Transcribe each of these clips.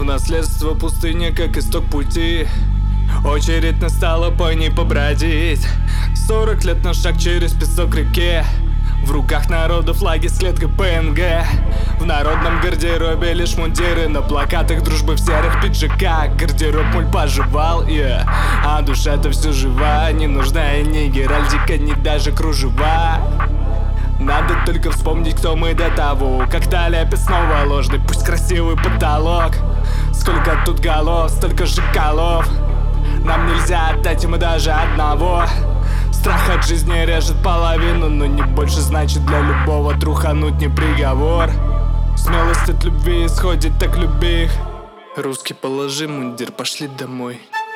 В наследство пустыня, как исток пути. Очередь настала по ней побродить. 40 лет на шаг через песок реке. В руках народа флаги с клеткой ПНГ. В народном гардеробе лишь мундиры, на плакатах дружбы в серых пиджаках. Гардероб мой пожевал, а душа-то все жива. Не нужна и ни геральдика, ни даже кружева. Надо только вспомнить, кто мы до того. Как талия снова ложный, пусть красивый потолок. Сколько тут голов, столько же голов. Нам нельзя отдать ему даже одного. Страх от жизни режет половину, но не больше, значит для любого трухануть не приговор. Смелость от любви исходит, так люби их. Русский, положи мундир, пошли домой.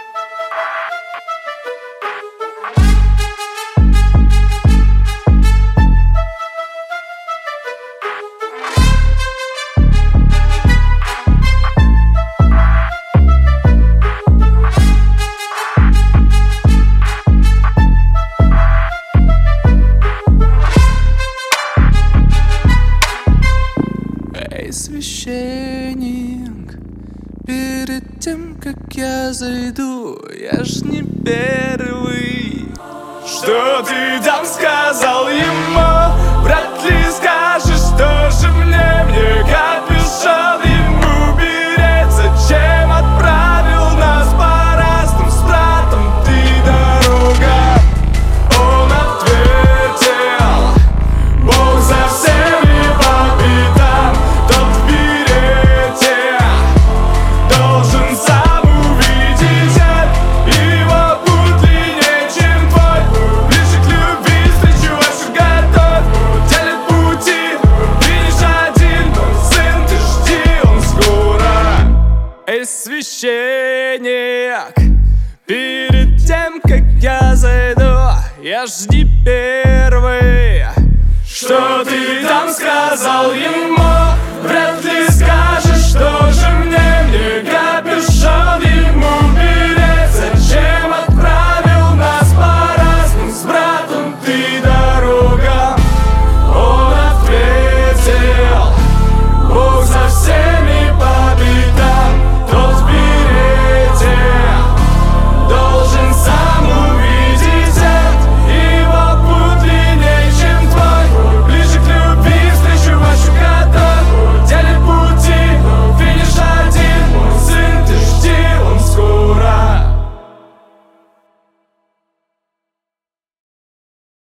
Священник, перед тем, как я зайду, я ж не первый. Что ты там сказал ему? Вряд ли скажешь тоже мне капюшон ему береть. Зачем отправил нас по разным с братом ты дорога? Он ответил: Бог за всеми по пятам. Священник, перед тем, как я зайду, я ж не первый. Что ты там сказал?